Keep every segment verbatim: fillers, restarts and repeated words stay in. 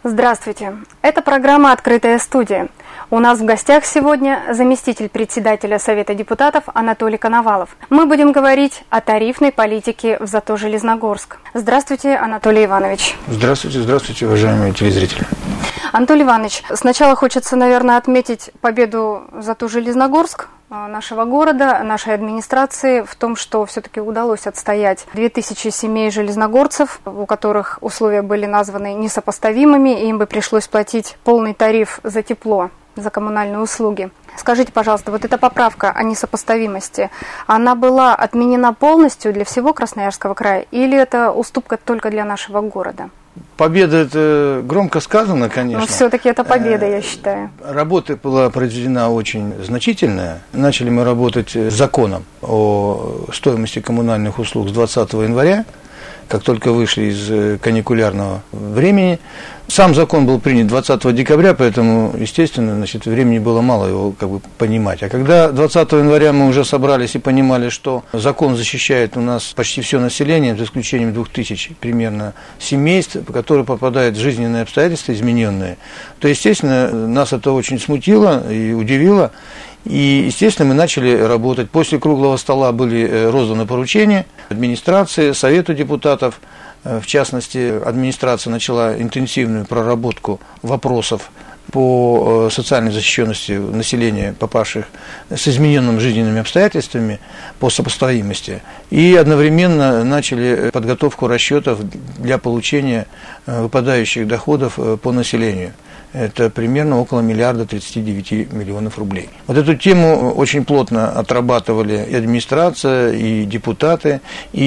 Здравствуйте. Это программа «Открытая студия». У нас в гостях сегодня заместитель председателя Совета депутатов Анатолий Коновалов. Мы будем говорить о тарифной политике в Зато-Железногорск. Здравствуйте, Анатолий Иванович. Здравствуйте, здравствуйте, уважаемые телезрители. Анатолий Иванович, сначала хочется, наверное, отметить победу Зато-Железногорск, нашего города, нашей администрации, в том, что все-таки удалось отстоять две тысячи семей железногорцев, у которых условия были названы несопоставимыми, и им бы пришлось платить полный тариф за тепло, за коммунальные услуги. Скажите, пожалуйста, вот эта поправка о несопоставимости, она была отменена полностью для всего Красноярского края, или это уступка только для нашего города? Победа — это громко сказано, конечно. Но все-таки это победа, я считаю. Работа была произведена очень значительная. Начали мы работать с законом о стоимости коммунальных услуг с двадцатого января, как только вышли из каникулярного времени. Сам закон был принят двадцатого декабря, поэтому, естественно, значит, времени было мало его как бы понимать. А когда двадцатого января мы уже собрались и понимали, что закон защищает у нас почти все население, за исключением двух тысяч примерно семейств, которые попадают в жизненные обстоятельства измененные, то, естественно, нас это очень смутило и удивило. И, естественно, мы начали работать. После круглого стола были розданы поручения администрации, Совету депутатов. В частности, администрация начала интенсивную проработку вопросов по социальной защищенности населения, попавших с измененными жизненными обстоятельствами, по сопоставимости. И одновременно начали подготовку расчетов для получения выпадающих доходов по населению. Это примерно около миллиарда тридцати девяти миллионов рублей. Вот эту тему очень плотно отрабатывали и администрация, и депутаты,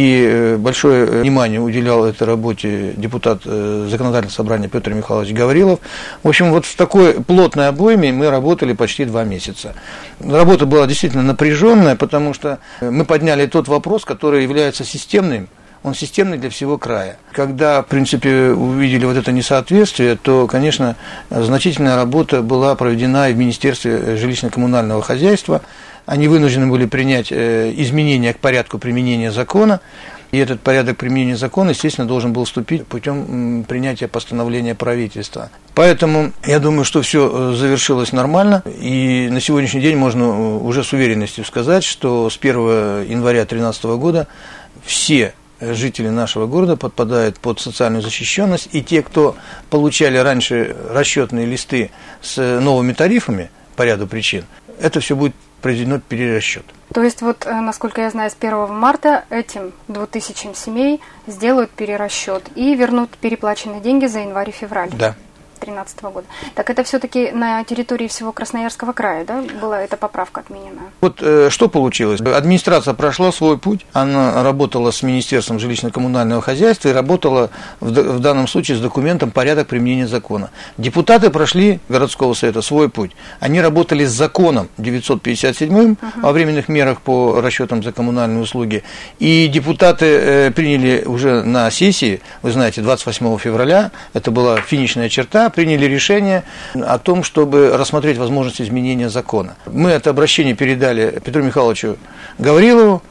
и большое внимание уделял этой работе депутат Законодательного собрания Петр Михайлович Гаврилов. В общем, вот в такой плотной обойме мы работали почти два месяца. Работа была действительно напряженная, потому что мы подняли тот вопрос, который является системным. Он системный для всего края. Когда, в принципе, увидели вот это несоответствие, то, конечно, значительная работа была проведена и в Министерстве жилищно-коммунального хозяйства. Они вынуждены были принять изменения к порядку применения закона. И этот порядок применения закона, естественно, должен был вступить путем принятия постановления правительства. Поэтому я думаю, что все завершилось нормально. И на сегодняшний день можно уже с уверенностью сказать, что с первого января две тысячи тринадцатого года все жители нашего города подпадают под социальную защищенность, и те, кто получали раньше расчетные листы с новыми тарифами по ряду причин, это все будет произведено перерасчет. То есть, вот, насколько я знаю, с первого марта этим двум тысячам семей сделают перерасчет и вернут переплаченные деньги за январь и февраль. Да. две тысячи тринадцатого года. Так это все-таки на территории всего Красноярского края, да, была эта поправка отменена? Вот э, что получилось? Администрация прошла свой путь, она работала с Министерством жилищно-коммунального хозяйства и работала в, в данном случае с документом «Порядок применения закона». Депутаты прошли городского совета свой путь. Они работали с законом девятьсот пятьдесят седьмым uh-huh. о временных мерах по расчетам за коммунальные услуги. И депутаты э, приняли уже на сессии, вы знаете, двадцать восьмого февраля, это была финишная черта, приняли решение о том, чтобы рассмотреть возможность изменения закона. Мы это обращение передали Петру Михайловичу Гаврилову,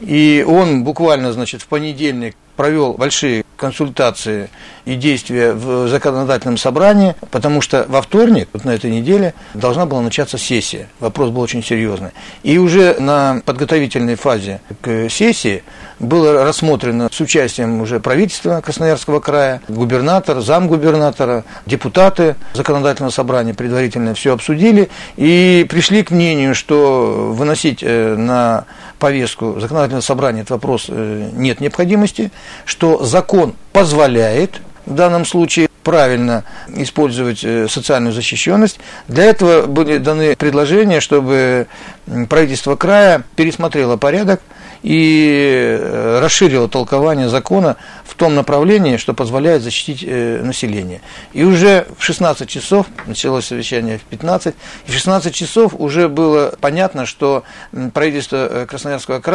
и он буквально, значит, в понедельник провел большие консультации и действия в законодательном собрании, потому что во вторник, вот на этой неделе, должна была начаться сессия. Вопрос был очень серьезный. И уже на подготовительной фазе к сессии было рассмотрено с участием уже правительства Красноярского края, губернатор, замгубернатора, депутаты законодательного собрания предварительно все обсудили и пришли к мнению, что выносить на повестку законодательного собрания этот вопрос нет необходимости, что закон позволяет в данном случае правильно использовать социальную защищенность. Для этого были даны предложения, чтобы правительство края пересмотрело порядок и расширило толкование закона в том направлении, что позволяет защитить население. И уже в шестнадцать часов, началось совещание в пятнадцать, и в шестнадцать часов уже было понятно, что правительство Красноярского края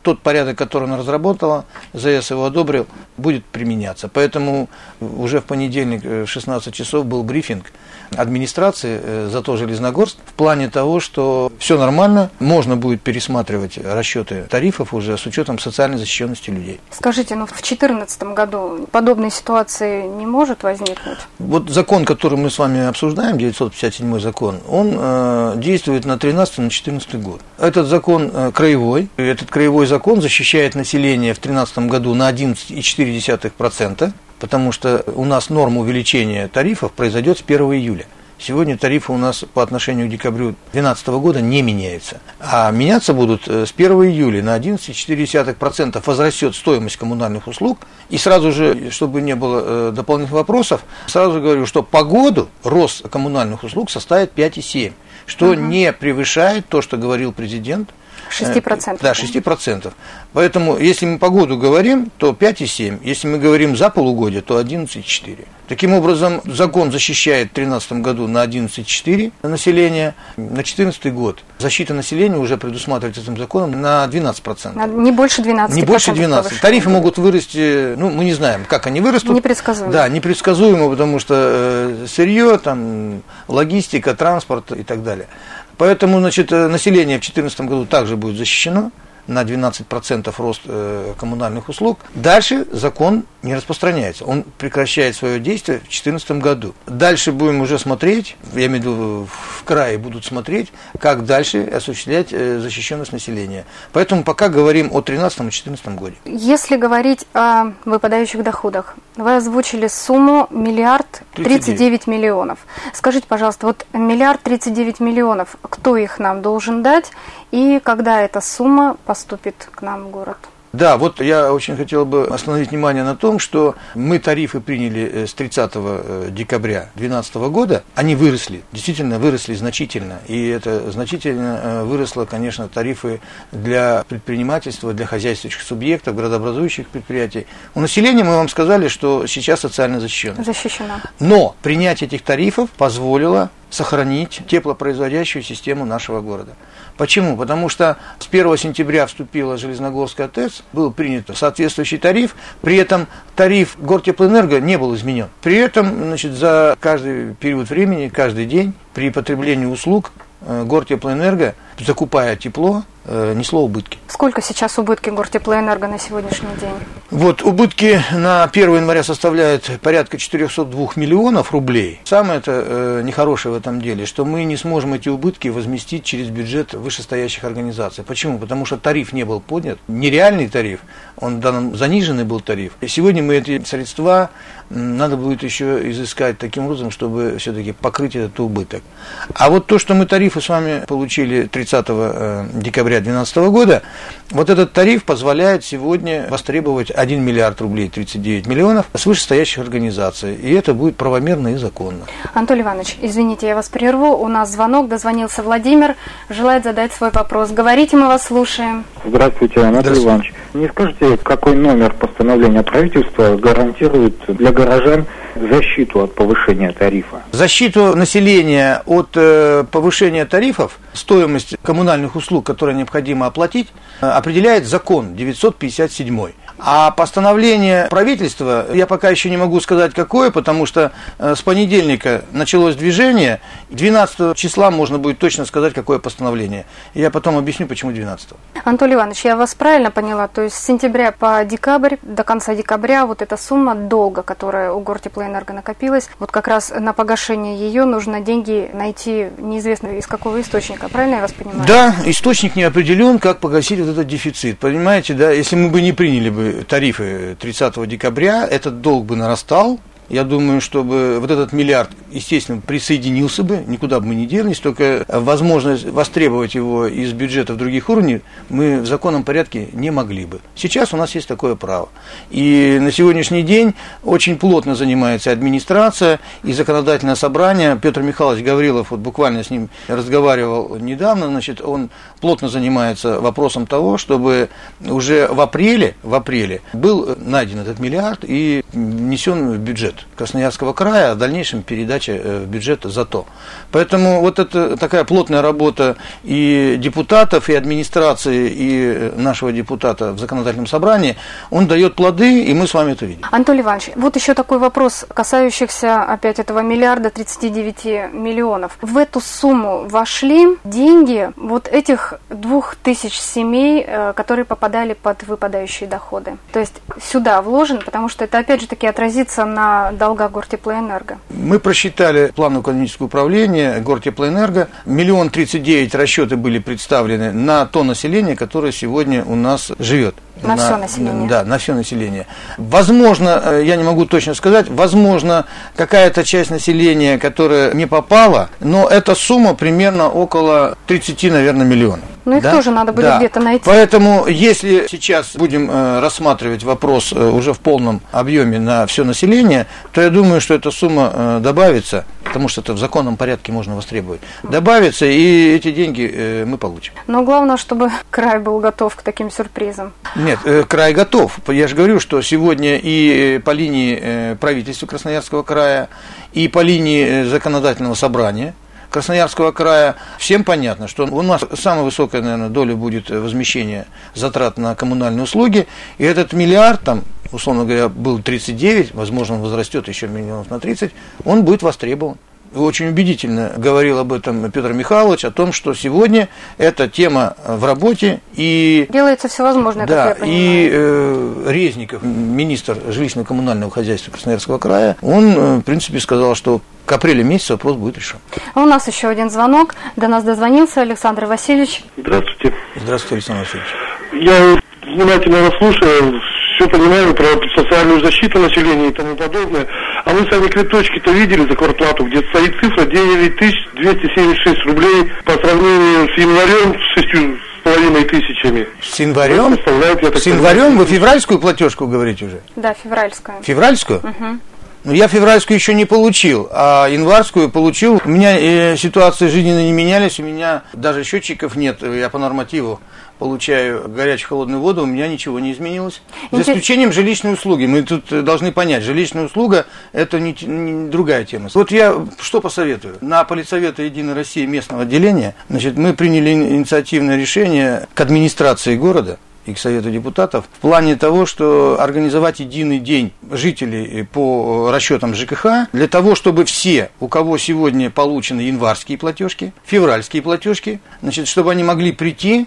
тот порядок, который она разработала, ЗАЭС его одобрил, будет применяться. Поэтому уже в понедельник в шестнадцать часов был брифинг администрации ЗАТО Железногорск в плане того, что все нормально, можно будет пересматривать расчеты тарифов уже с учетом социальной защищенности людей. Скажите, ну в две тысячи четырнадцатом году подобной ситуации не может возникнуть? Вот закон, который мы с вами обсуждаем, девятьсот пятьдесят седьмой закон, он э, действует на тринадцатый, на четырнадцатый год. Этот закон э, краевой, и этот краевой закон защищает население в две тысячи тринадцатом году на одиннадцать целых четыре десятых процента, потому что у нас норма увеличения тарифов произойдет с первого июля. Сегодня тарифы у нас по отношению к декабрю две тысячи двенадцатого года не меняются. А меняться будут с первого июля на одиннадцать целых четыре десятых процента возрастет стоимость коммунальных услуг. И сразу же, чтобы не было дополнительных вопросов, сразу говорю, что по году рост коммунальных услуг составит пять целых семь десятых процента, что угу. не превышает то, что говорил президент. шесть процентов. Да, шесть процентов. Поэтому, если мы по году говорим, то пять целых семь десятых. Если мы говорим за полугодие, то одиннадцать целых четыре десятых. Таким образом, закон защищает в две тысячи тринадцатом году на одиннадцать целых четыре десятых населения. На две тысячи четырнадцатый год защита населения уже предусматривается этим законом на двенадцать процентов. Не больше двенадцати процентов. Не больше двенадцати процентов. Тарифы могут вырасти, ну, мы не знаем, как они вырастут. Непредсказуемо. Да, непредсказуемо, потому что э, сырье, там, логистика, транспорт и так далее. Поэтому, значит, население в две тысячи четырнадцатом году также будет защищено на двенадцать процентов рост э, коммунальных услуг. Дальше закон не распространяется, он прекращает свое действие в две тысячи четырнадцатом году. Дальше будем уже смотреть, я имею в виду в крае будут смотреть, как дальше осуществлять э, защищенность населения. Поэтому пока говорим о две тысячи тринадцатом и две тысячи четырнадцатом годе. Если говорить о выпадающих доходах, вы озвучили сумму миллиард тридцать девять миллионов. Скажите, пожалуйста, вот миллиард тридцать девять миллионов, кто их нам должен дать и когда эта сумма поступит к нам в город? Да, вот я очень хотел бы остановить внимание на том, что мы тарифы приняли с тридцатого декабря две тысячи двенадцатого года, они выросли, действительно выросли значительно, и это значительно выросло, конечно, тарифы для предпринимательства, для хозяйствующих субъектов, градообразующих предприятий. У населения мы вам сказали, что сейчас социально защищено. Защищено. Но принятие этих тарифов позволило сохранить теплопроизводящую систему нашего города. Почему? Потому что с первого сентября вступила Железногорская ТЭЦ, был принят соответствующий тариф, при этом тариф Гортеплоэнерго не был изменен. При этом, значит, за каждый период времени, каждый день при потреблении услуг Гортеплоэнерго, закупая тепло, несло убытки. Сколько сейчас убытки Гортеплоэнерго на сегодняшний день? Вот убытки на первое января составляют порядка четыреста два миллионов рублей. Самое это э, нехорошее в этом деле, что мы не сможем эти убытки возместить через бюджет вышестоящих организаций. Почему? Потому что тариф не был поднят, нереальный тариф, он данным заниженный был тариф. И сегодня мы эти средства надо будет еще изыскать таким образом, чтобы все-таки покрыть этот убыток. А вот то, что мы тарифы с вами получили тридцатого декабря две тысячи двенадцатого года, вот этот тариф позволяет сегодня востребовать один миллиард рублей тридцать девять миллионов с вышестоящих организаций, и это будет правомерно и законно. Анатолий Иванович, извините, я вас прерву, у нас звонок, дозвонился Владимир, желает задать свой вопрос. Говорите, мы вас слушаем. Здравствуйте, Анатолий Здравствуйте. Иванович. Не скажете, какой номер постановления правительства гарантирует для горожан защиту от повышения тарифа? Защиту населения от э, повышения тарифов, стоимость коммунальных услуг, которые необходимо оплатить, э, определяет закон девятьсот пятьдесят седьмой. А постановление правительства, я пока еще не могу сказать какое, потому что э, с понедельника началось движение, двенадцатого числа можно будет точно сказать, какое постановление. Я потом объясню, почему двенадцатого. Анатолий Иванович, я вас правильно поняла, то есть с сентября по декабрь, до конца декабря вот эта сумма долга, которая у Гортеплоэнерго накопилась, вот как раз на погашение ее нужно деньги найти неизвестно из какого источника, правильно я вас понимаю? Да, источник не определен, как погасить вот этот дефицит, понимаете, да, если мы бы не приняли бы тарифы тридцатого декабря, этот долг бы нарастал. Я думаю, чтобы вот этот миллиард, естественно, присоединился бы, никуда бы мы не делись, только возможность востребовать его из бюджетов других уровней мы в законном порядке не могли бы. Сейчас у нас есть такое право. И на сегодняшний день очень плотно занимается администрация и законодательное собрание. Петр Михайлович Гаврилов, вот буквально с ним разговаривал недавно, значит, он плотно занимается вопросом того, чтобы уже в апреле, в апреле был найден этот миллиард и внесен в бюджет. Красноярского края, а в дальнейшем передача в бюджет ЗАТО. Поэтому вот это такая плотная работа и депутатов, и администрации, и нашего депутата в законодательном собрании, он дает плоды, и мы с вами это видим. Анатолий Иванович, вот еще такой вопрос, касающийся опять этого миллиарда тридцати девяти миллионов. В эту сумму вошли деньги вот этих двух тысяч семей, которые попадали под выпадающие доходы. То есть сюда вложен, потому что это опять же таки отразится на долгах Гортеплоэнерго. Мы просчитали план экономического управления Гортеплоэнерго. Миллион тридцать девять расчеты были представлены на то население, которое сегодня у нас живет. На, на все население. Да, на все население. Возможно, я не могу точно сказать, возможно, какая-то часть населения, которая не попала, но эта сумма примерно около тридцати, наверное, миллионов. Ну их да? тоже надо будет да. где-то найти. Поэтому, если сейчас будем э, рассматривать вопрос э, уже в полном объеме на все население, то я думаю, что эта сумма э, добавится, потому что это в законном порядке можно востребовать. Добавится, и эти деньги э, мы получим. Но главное, чтобы край был готов к таким сюрпризам. Нет, э, край готов. Я же говорю, что сегодня и по линии э, правительства Красноярского края, и по линии э, законодательного собрания Красноярского края, всем понятно, что у нас самая высокая, наверное, доля будет возмещения затрат на коммунальные услуги, и этот миллиард, там, условно говоря, был тридцать девять, возможно, он возрастет еще миллионов на тридцать, он будет востребован. Очень убедительно говорил об этом Петр Михайлович, о том, что сегодня эта тема в работе. И делается все возможное, да, как я понимаю. И э, Резников, министр жилищно-коммунального хозяйства Красноярского края, он, в принципе, сказал, что к апрелю месяца вопрос будет решен. А у нас еще один звонок. До нас дозвонился Александр Васильевич. Здравствуйте. Здравствуйте, Александр Васильевич. Я внимательно вас слушаю, все понимаю про социальную защиту населения и тому подобное. А вы сами квиточки-то видели за квартплату, где стоит цифра девять тысяч двести семьдесят шесть рублей по сравнению с январем с шестью с половиной тысячами. С январем? С январем? Вы февральскую платежку говорите уже? Да, февральскую. Февральскую? Угу. Ну, я февральскую еще не получил, а январскую получил. У меня э, ситуации жизненно не менялись, у меня даже счетчиков нет, я по нормативу получаю горячую холодную воду, у меня ничего не изменилось. За исключением жилищной услуги. Мы тут должны понять, жилищная услуга – это не, не другая тема. Вот я что посоветую. На Политсовета Единой России местного отделения, значит, мы приняли инициативное решение к администрации города и к Совету депутатов в плане того, что организовать единый день жителей по расчетам ЖКХ для того, чтобы все, у кого сегодня получены январские платежки, февральские платежки, значит, чтобы они могли прийти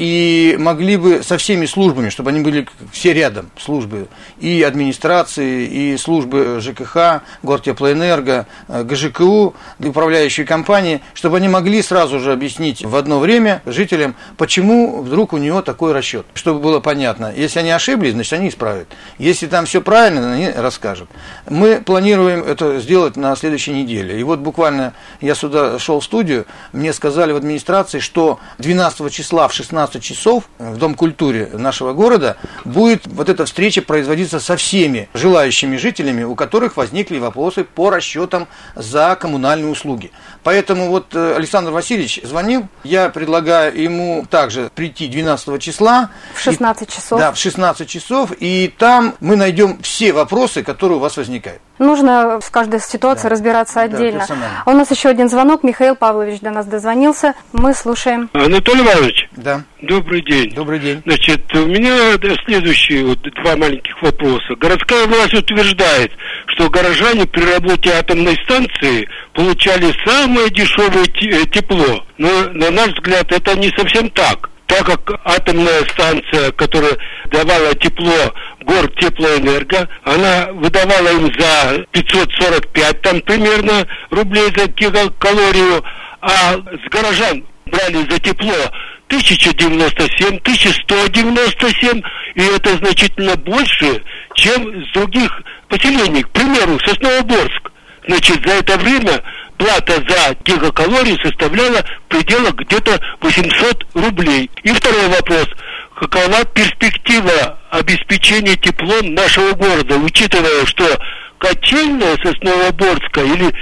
и могли бы со всеми службами, чтобы они были все рядом, службы и администрации, и службы ЖКХ, Гортеплоэнерго, ГЖКУ, управляющие компании, чтобы они могли сразу же объяснить в одно время жителям, почему вдруг у него такой расчет, чтобы было понятно. Если они ошиблись, значит, они исправят. Если там все правильно, они расскажут. Мы планируем это сделать на следующей неделе. И вот буквально я сюда шел в студию, мне сказали в администрации, что двенадцатого числа в шестнадцать часов в Дом культуры нашего города будет вот эта встреча производиться со всеми желающими жителями, у которых возникли вопросы по расчетам за коммунальные услуги. Поэтому вот Александр Васильевич звонил, я предлагаю ему также прийти двенадцатого числа. В шестнадцать часов. Да, в шестнадцать часов, и там мы найдем все вопросы, которые у вас возникают. Нужно в каждой ситуации да. разбираться отдельно. Да, а у нас еще один звонок. Михаил Павлович до нас дозвонился. Мы слушаем. Анатолий Иванович. Да. Добрый день. Добрый день. Значит, у меня следующие вот два маленьких вопроса. Городская власть утверждает, что горожане при работе атомной станции получали самое дешевое тепло. Но, на наш взгляд, это не совсем так. Так как атомная станция, которая давала тепло Гортеплоэнерго, она выдавала им за пятьсот сорок пять там примерно рублей за гигакалорию, а с горожан брали за тепло тысяча девяносто семь, тысяча сто девяносто семь, и это значительно больше, чем с других поселений. К примеру, Сосновоборск. Значит, за это время плата за гигакалории составляла в пределах где-то восемьсот рублей. И второй вопрос. Какова перспектива обеспечения теплом нашего города, учитывая, что котельная Сосновоборская или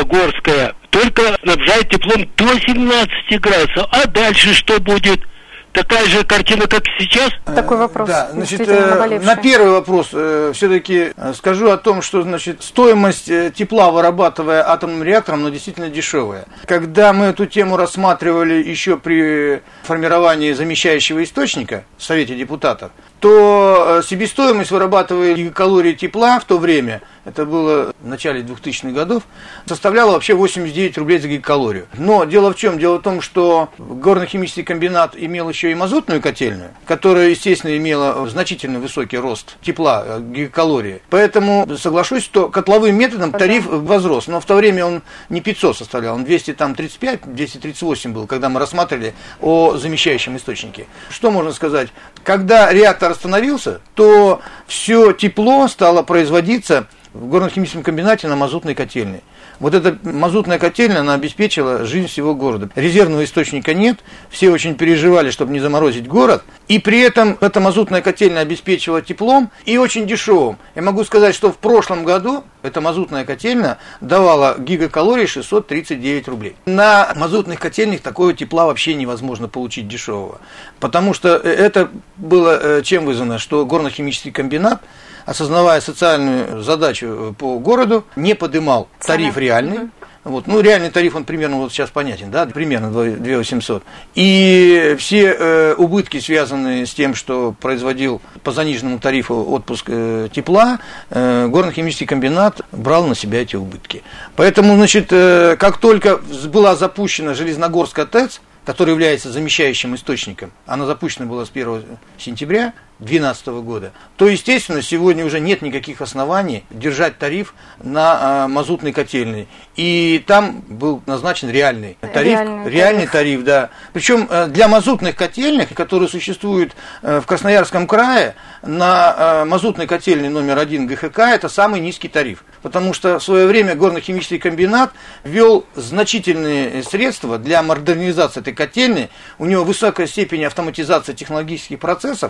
Железногорская только снабжает теплом до семнадцати градусов, а дальше что будет? такая же картина, как сейчас? Такой вопрос. Да, значит, на первый вопрос э, все-таки скажу о том, что, значит, стоимость тепла, вырабатывая атомным реактором, она действительно дешевая. Когда мы эту тему рассматривали еще при формировании замещающего источника в Совете депутатов, то себестоимость, вырабатывая гигакалории тепла в то время, это было в начале двухтысячных годов, составляла вообще восемьдесят девять рублей за гигакалорию. Но дело в чем? Дело в том, что горно-химический комбинат имел еще и мазутную котельную, которая, естественно, имела значительно высокий рост тепла, гигакалории. Поэтому соглашусь, что котловым методом тариф возрос. Но в то время он не пятьсот составлял, он двести тридцать пять - двести тридцать восемь был, когда мы рассматривали о замещающем источнике. Что можно сказать? Когда реактор остановился, то все тепло стало производиться в горно-химическом комбинате на мазутной котельной. Вот эта мазутная котельная, она обеспечила жизнь всего города. Резервного источника нет, все очень переживали, чтобы не заморозить город. И при этом эта мазутная котельная обеспечивала теплом и очень дешевым. Я могу сказать, что в прошлом году эта мазутная котельная давала гигакалорий шестьсот тридцать девять рублей. На мазутных котельных такого тепла вообще невозможно получить дешевого. Потому что это было чем вызвано, что горно-химический комбинат, осознавая социальную задачу по городу, не подымал тариф реальный. Угу. Вот, ну, реальный тариф, он примерно вот сейчас понятен, да, примерно две тысячи восемьсот. И все э, убытки, связанные с тем, что производил по заниженному тарифу отпуск э, тепла, э, горно-химический комбинат брал на себя эти убытки. Поэтому, значит, э, как только была запущена Железногорская ТЭЦ, которая является замещающим источником, она запущена была с первого сентября две тысячи двенадцатого года, то, естественно, сегодня уже нет никаких оснований держать тариф на а, мазутной котельной. И там был назначен реальный тариф, реальный, реальный тариф. тариф, да. Причем для мазутных котельных, которые существуют в Красноярском крае, на мазутной котельной номер один ГХК это самый низкий тариф. Потому что в свое время горно-химический комбинат ввел значительные средства для модернизации этой котельной. У него высокая степень автоматизации технологических процессов.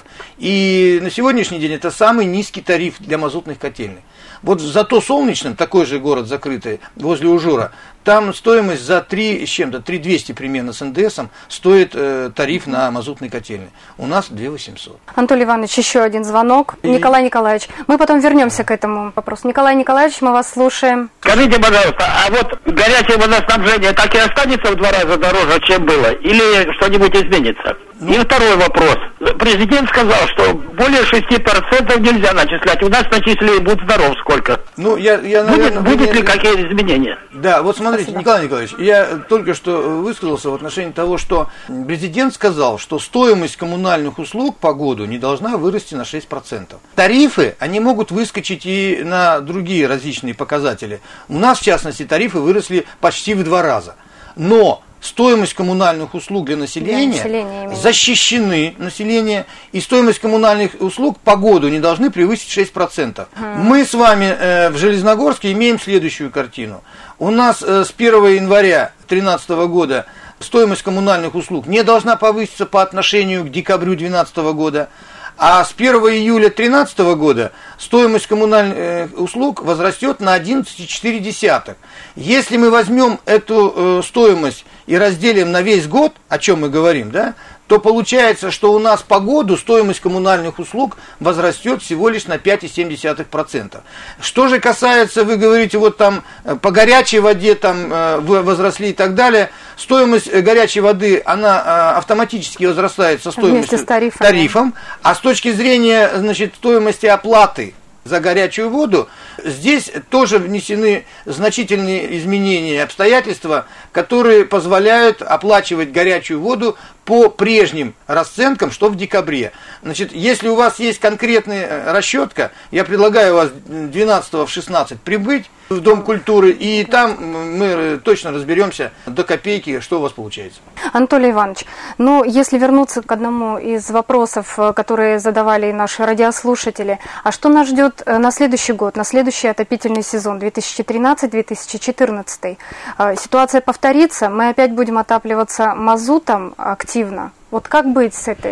И на сегодняшний день это самый низкий тариф для мазутных котельных. Вот зато Солнечном, такой же город закрытый, возле Ужура, там стоимость за три с чем-то, три тысячи двести примерно с НДСом стоит э, тариф на мазутной котельной. У нас две тысячи восемьсот. Анатолий Иванович, еще один звонок. И... Николай Николаевич, мы потом вернемся к этому вопросу. Николай Николаевич, мы вас слушаем. Скажите, пожалуйста, а вот горячее водоснабжение так и останется в два раза дороже, чем было? Или что-нибудь изменится? Ну... И второй вопрос. Президент сказал, что более шести процентов нельзя начислять. У нас начислили, будь здоров, сколько? Ну, я, я, наверное, будет будет не... ли какие изменения? Да, вот смотрите, Спасибо. Николай Николаевич, я только что высказался в отношении того, что президент сказал, что стоимость коммунальных услуг по году не должна вырасти на шесть процентов. Тарифы, они могут выскочить и на другие различные показатели. У нас, в частности, тарифы выросли почти в два раза. Но стоимость коммунальных услуг для населения, для населения защищены население, и стоимость коммунальных услуг по году не должны превысить шесть процентов. Mm. Мы с вами э, в Железногорске имеем следующую картину. У нас э, с первого января две тысячи тринадцатого года стоимость коммунальных услуг не должна повыситься по отношению к декабрю две тысячи двенадцатого года. А с первого июля две тысячи тринадцатого года стоимость коммунальных услуг возрастет на одиннадцать целых четыре десятых. Если мы возьмем эту э, стоимость и разделим на весь год, о чем мы говорим, да, то получается, что у нас по году стоимость коммунальных услуг возрастет всего лишь на пять целых семь десятых процента. Что же касается, вы говорите, вот там по горячей воде там возросли и так далее, стоимость горячей воды, она автоматически возрастает со стоимостью с тарифом, а с точки зрения, значит, стоимости оплаты за горячую воду, здесь тоже внесены значительные изменения и обстоятельства, которые позволяют оплачивать горячую воду по прежним расценкам, что в декабре. Значит, если у вас есть конкретная расчетка, я предлагаю вас двенадцатого в шестнадцать прибыть в Дом культуры, и там мы точно разберемся до копейки, что у вас получается. Анатолий Иванович, ну, если вернуться к одному из вопросов, которые задавали наши радиослушатели, а что нас ждет на следующий год, на следующий отопительный сезон две тысячи тринадцатый - две тысячи четырнадцатый? Ситуация повторится, мы опять будем отапливаться мазутом активно. Вот как быть с этой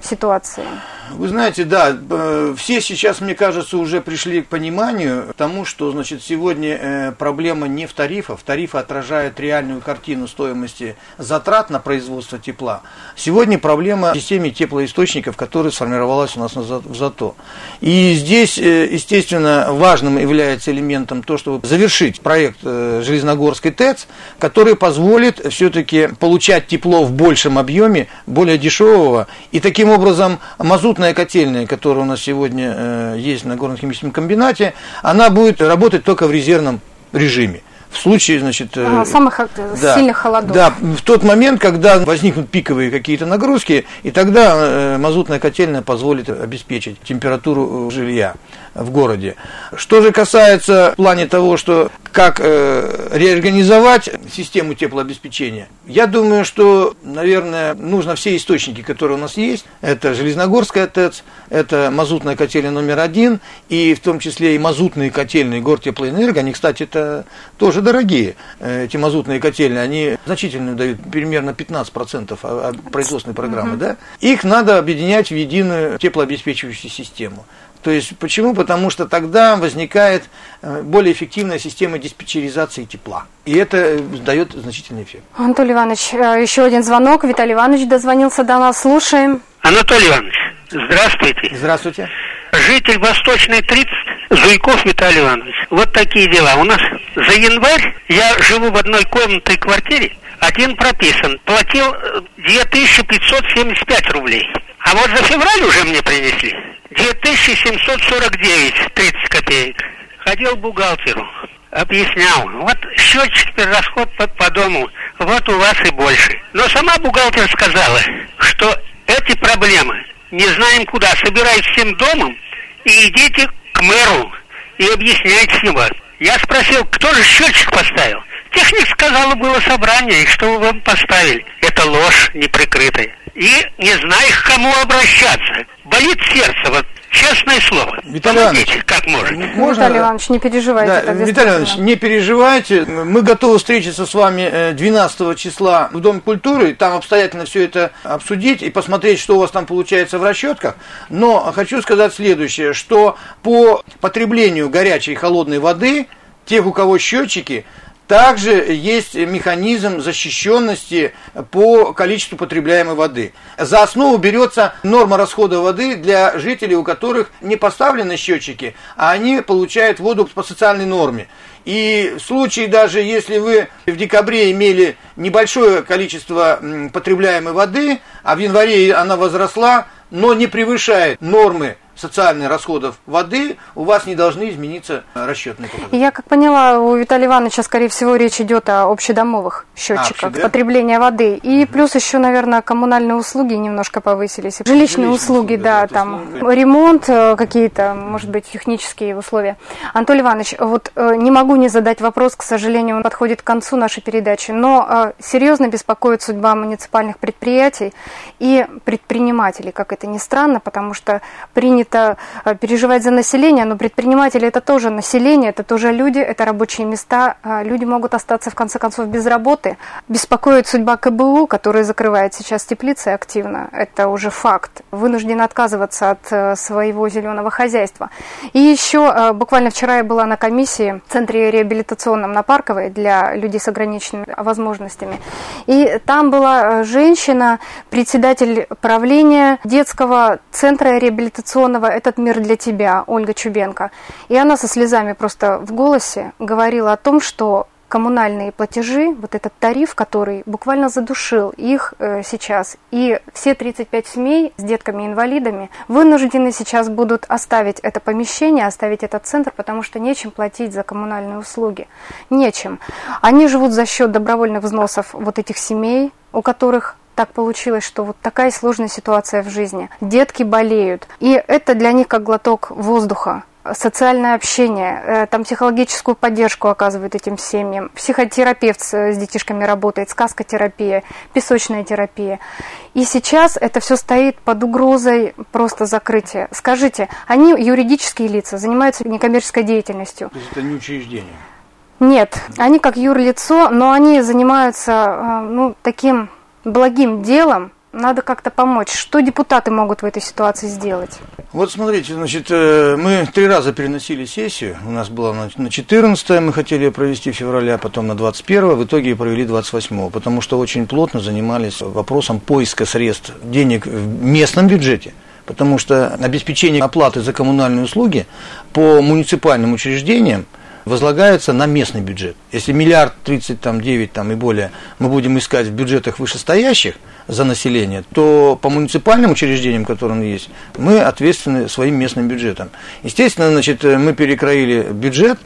ситуации? Вы знаете, да, все сейчас, мне кажется, уже пришли к пониманию тому, что, значит, сегодня проблема не в тарифах. Тарифы отражают реальную картину стоимости затрат на производство тепла. Сегодня проблема в системе теплоисточников, которая сформировалась у нас в ЗАТО. И здесь, естественно, важным является элементом то, чтобы завершить проект Железногорской ТЭЦ, который позволит все-таки получать тепло в большем объеме, более дешевого, и таким образом мазут котельная, которая у нас сегодня э, есть на горно-химическом комбинате, она будет работать только в резервном режиме. В случае, значит, э, а, самых да, сильных холодов. Да, в тот момент, когда возникнут пиковые какие-то нагрузки, и тогда э, мазутная котельная позволит обеспечить температуру жилья в городе. Что же касается в плане того, что как э, реорганизовать систему теплообеспечения, я думаю, что, наверное, нужно все источники, которые у нас есть, это Железногорская ТЭЦ, это мазутная котельная номер один, и в том числе и мазутные котельные Гортеплоэнерго, они, кстати, это тоже дорогие, эти мазутные котельные, они значительно дают примерно пятнадцать процентов производственной программы, угу. да? Их надо объединять в единую теплообеспечивающую систему. То есть, почему? Потому что тогда возникает более эффективная система диспетчеризации тепла. И это дает значительный эффект. Анатолий Иванович, еще один звонок. Виталий Иванович дозвонился до нас. Слушаем. Анатолий Иванович, здравствуйте. Здравствуйте. Житель Восточной тридцать, Зуйков Виталий Иванович. Вот такие дела. У нас за январь я живу в одной комнатной квартире, один прописан, платил две тысячи пятьсот семьдесят пять рублей. А вот за февраль уже мне принесли две тысячи семьсот сорок девять тридцать копеек. Ходил к бухгалтеру, объяснял. Вот счетчик перерасход по, по дому, вот у вас и больше. Но сама бухгалтер сказала, что эти проблемы не знаем куда. Собирайтесь всем домом и идите к мэру и объясняйте с него. Я спросил, кто же счетчик поставил? Техник сказал, было собрание, и что вы вам поставили. Это ложь неприкрытая. И не знаю, к кому обращаться. Болит сердце, вот честное слово. Виталий Иванович, как может. Можно? Виталий Иванович, не переживайте. Да, Виталий Иванович, не переживайте. Мы готовы встретиться с вами двенадцатого числа в Доме культуры, там обстоятельно все это обсудить и посмотреть, что у вас там получается в расчетках. Но хочу сказать следующее, что по потреблению горячей и холодной воды, тех, у кого счетчики, также есть механизм защищенности по количеству потребляемой воды. За основу берется норма расхода воды для жителей, у которых не поставлены счетчики, а они получают воду по социальной норме. И в случае даже, если вы в декабре имели небольшое количество потребляемой воды, а в январе она возросла, но не превышает нормы социальных расходов воды, у вас не должны измениться расчетные показатели. Я как поняла, у Виталия Ивановича, скорее всего, речь идет о общедомовых счетчиках, а, вообще, да? потребления воды. И угу. плюс еще, наверное, коммунальные услуги немножко повысились. Жилищные, Жилищные услуги, услуги, да, там услуги. Ремонт какие-то, может быть, технические условия. Анатолий Иванович, вот не могу не задать вопрос, к сожалению, он подходит к концу нашей передачи, но серьезно беспокоит судьба муниципальных предприятий и предпринимателей, как это ни странно, потому что принято переживать за население, но предприниматели это тоже население, это тоже люди, это рабочие места, люди могут остаться в конце концов без работы. Беспокоит судьба ка бэ у, который закрывает сейчас теплицы активно, это уже факт, вынужден отказываться от своего зеленого хозяйства. И еще буквально вчера я была на комиссии в центре реабилитационном на Парковой для людей с ограниченными возможностями, и там была женщина, председатель правления детского центра реабилитационного «Этот мир для тебя», Ольга Чубенко. И она со слезами просто в голосе говорила о том, что коммунальные платежи, вот этот тариф, который буквально задушил их э, сейчас, и все тридцать пять семей с детками-инвалидами вынуждены сейчас будут оставить это помещение, оставить этот центр, потому что нечем платить за коммунальные услуги. Нечем. Они живут за счет добровольных взносов вот этих семей, у которых так получилось, что вот такая сложная ситуация в жизни. Детки болеют. И это для них как глоток воздуха. Социальное общение, там психологическую поддержку оказывают этим семьям. Психотерапевт с детишками работает, сказкотерапия, песочная терапия. И сейчас это все стоит под угрозой просто закрытия. Скажите, они юридические лица, занимаются некоммерческой деятельностью. То есть это не учреждение? Нет, они как юрлицо, но они занимаются ну, таким благим делом, надо как-то помочь. Что депутаты могут в этой ситуации сделать? Вот смотрите, значит, мы три раза переносили сессию. У нас была на четырнадцатое, мы хотели ее провести в феврале, потом на двадцать первое, в итоге провели двадцать восьмого, потому что очень плотно занимались вопросом поиска средств, денег в местном бюджете. Потому что обеспечение оплаты за коммунальные услуги по муниципальным учреждениям возлагается на местный бюджет. Если миллиард тридцать девять там, и более мы будем искать в бюджетах вышестоящих за население, то по муниципальным учреждениям, которые есть, мы ответственны своим местным бюджетом. Естественно, значит, мы перекроили бюджет,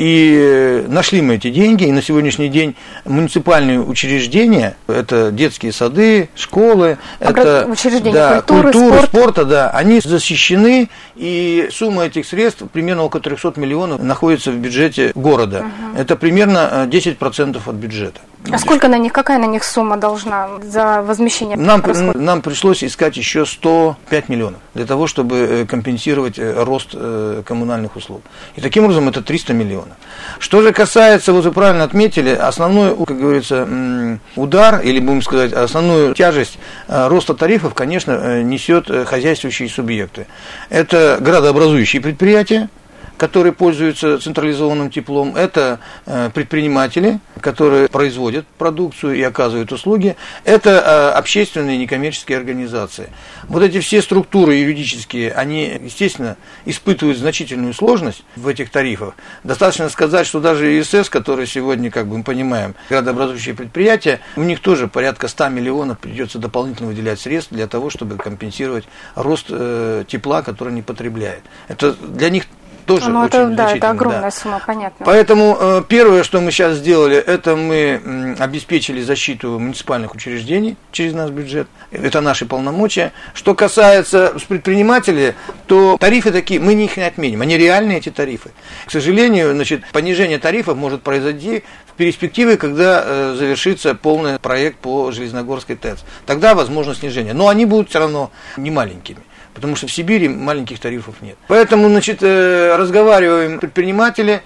и нашли мы эти деньги, и на сегодняшний день муниципальные учреждения, это детские сады, школы, это учреждения да, культуры, культуры спорт. спорта, да, они защищены, и сумма этих средств, примерно около триста миллионов, находится в бюджете города. Угу. Это примерно десять процентов от бюджета. А сколько на них, какая на них сумма должна за возмещение? Нам, нам пришлось искать еще сто пять миллионов для того, чтобы компенсировать рост коммунальных услуг. И таким образом это триста миллионов. Что же касается, вот вы правильно отметили, основной, как говорится, удар, или будем сказать, основную тяжесть роста тарифов, конечно, несет хозяйствующие субъекты. Это градообразующие предприятия, которые пользуются централизованным теплом, это предприниматели, которые производят продукцию и оказывают услуги, это общественные некоммерческие организации. Вот эти все структуры юридические, они, естественно, испытывают значительную сложность в этих тарифах. Достаточно сказать, что даже ИСС, который сегодня, как бы мы понимаем, градообразующие предприятия, у них тоже порядка ста миллионов придется дополнительно выделять средств для того, чтобы компенсировать рост тепла, который они потребляют. Это для них тоже ну, очень это, да, это огромная да. сумма, понятно. Поэтому э, первое, что мы сейчас сделали, это мы м, обеспечили защиту муниципальных учреждений через наш бюджет. Это наши полномочия. Что касается предпринимателей, то тарифы такие, мы их не отменим. Они реальные, эти тарифы. К сожалению, значит, понижение тарифов может произойти в перспективе, когда э, завершится полный проект по Железногорской ТЭЦ. Тогда возможно снижение. Но они будут все равно не маленькими. Потому что в Сибири маленьких тарифов нет. Поэтому, значит, разговариваем предприниматели,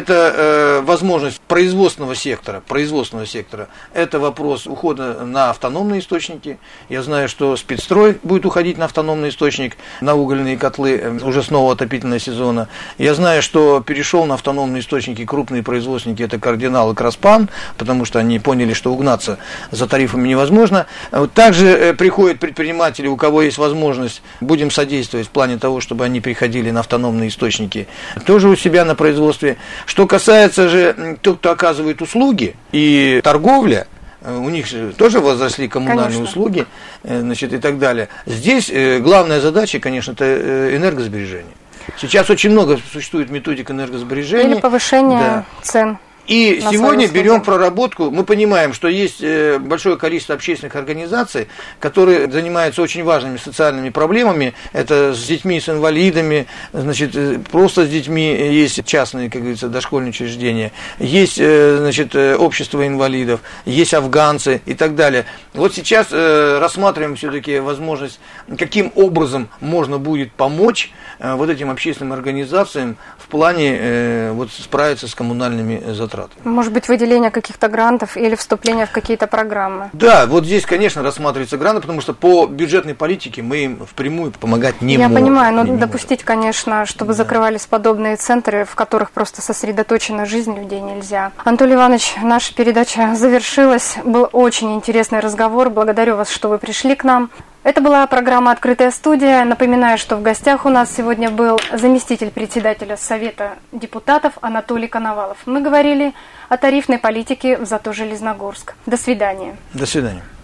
это возможность производственного сектора, производственного сектора, это вопрос ухода на автономные источники. Я знаю, что спецстрой будет уходить на автономный источник, на угольные котлы уже с нового отопительного сезона. Я знаю, что перешел на автономные источники крупные производственники, это Кардинал и Краспан, потому что они поняли, что угнаться за тарифами невозможно. Также приходят предприниматели, у кого есть возможность, будет будем содействовать в плане того, чтобы они приходили на автономные источники, тоже у себя на производстве. Что касается же тех, кто оказывает услуги и торговля, у них же тоже возросли коммунальные конечно. услуги, значит, и так далее. Здесь главная задача, конечно, это энергосбережение. Сейчас очень много существует методик энергосбережения. Или повышение да. цен. И сегодня берем проработку, мы понимаем, что есть большое количество общественных организаций, которые занимаются очень важными социальными проблемами, это с детьми, с инвалидами, значит, просто с детьми, есть частные, как говорится, дошкольные учреждения, есть, значит, общество инвалидов, есть афганцы и так далее. Вот сейчас рассматриваем все-таки возможность, каким образом можно будет помочь вот этим общественным организациям в плане вот, справиться с коммунальными затратами. Может быть, выделение каких-то грантов или вступление в какие-то программы? Да, вот здесь, конечно, рассматриваются гранты, потому что по бюджетной политике мы им впрямую помогать не Я можем. Я понимаю, но не допустить, можем. конечно, чтобы да. закрывались подобные центры, в которых просто сосредоточена жизнь людей, нельзя. Анатолий Иванович, наша передача завершилась. Был очень интересный разговор. Благодарю вас, что вы пришли к нам. Это была программа «Открытая студия». Напоминаю, что в гостях у нас сегодня был заместитель председателя Совета депутатов Анатолий Коновалов. Мы говорили о тарифной политике в Зато Железногорск. До свидания. До свидания.